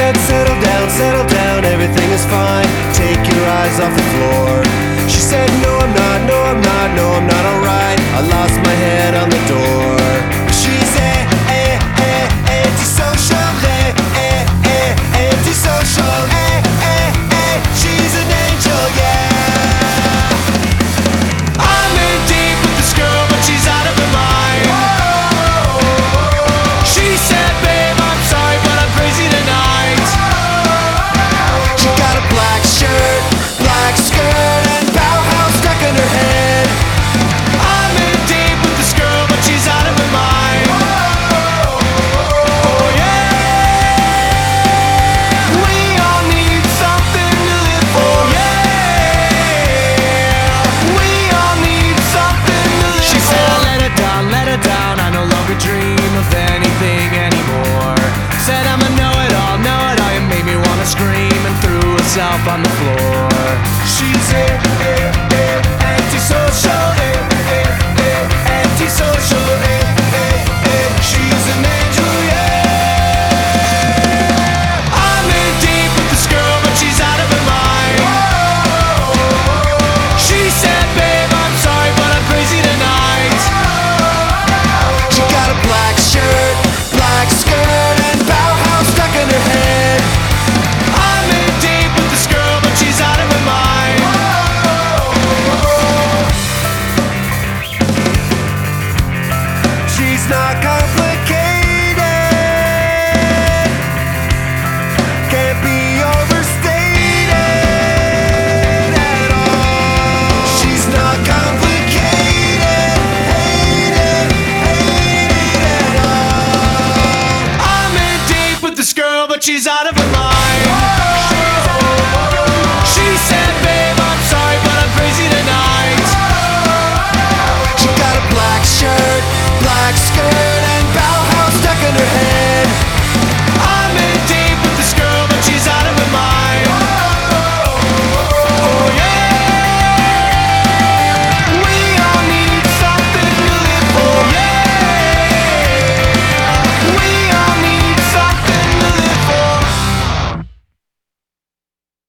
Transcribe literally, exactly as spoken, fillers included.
said, settle down, settle down, everything is fine. Take your eyes off the floor. She said, no I'm not, no I'm not, no I'm not alright. I lost my head on the door. She's a, a, a, antisocial, a, a, a, antisocial, a, a, a, she's an angel, yeah. I'm in deep with this girl, but she's out of her mind. She said, babe, I'm sorry, but I'm crazy tonight. She got a black shirt, black skirt, and Bauhaus stuck in her head. I'm in deep with this girl, but she's out of her mind. Oh yeah, we all need something to live for. Yeah, we all need something to live for. She said, I let her down, let her down. I no longer dream of anything anymore. Said I'm a know-it-all, know-it-all. You made me wanna scream and threw herself on the floor. She's a, a, a antisocial, a, a, a, antisocial, a, a, a, she's an angel, yeah. I'm in deep with this girl, but she's out of her mind. She said, babe, I'm sorry, but I'm crazy tonight. She got a black shirt, black skirt, and Bauhaus stuck in her head. I'm in deep with this girl, but she's out of her mind. She's not complicated, can't be overstated at all. She's not complicated, hated, hated at all. I'm in deep with this girl, but she's out of her mind.